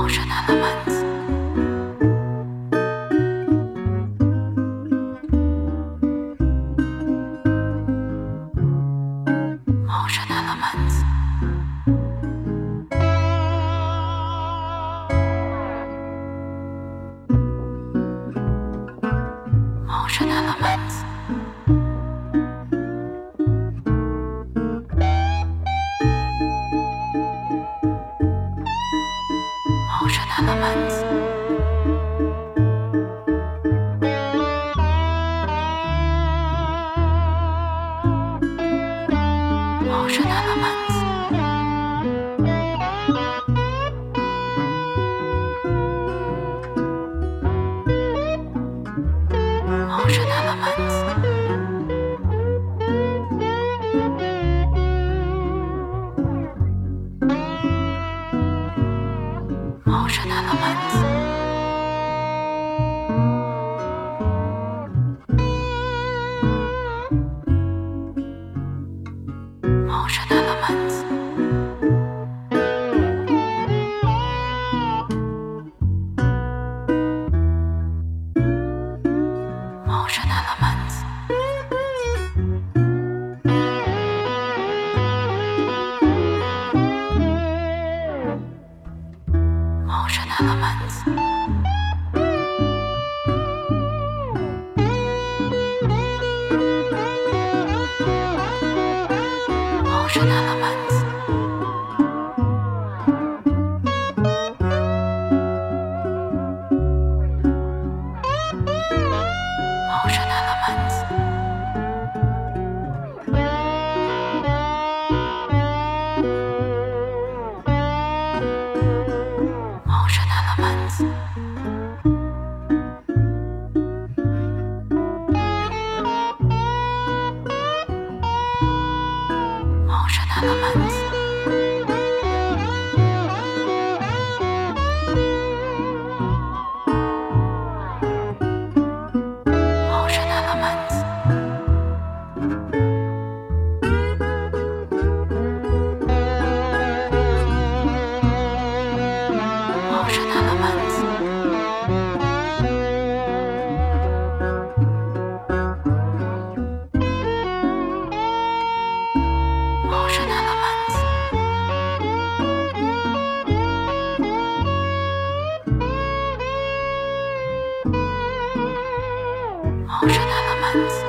毛着那了满子，毛着那了满子，毛着那了满子，毛着那了满子，毛着那了满子，毛着那了满子，毛着那了满子，毛着那了满子，毛着那了满子，毛着那了满子，毛着那了满子，毛着那了满子，毛着那了满子，毛着那了满子，毛着那了满子，毛着那了满子，毛着那了满子，毛着那了满子。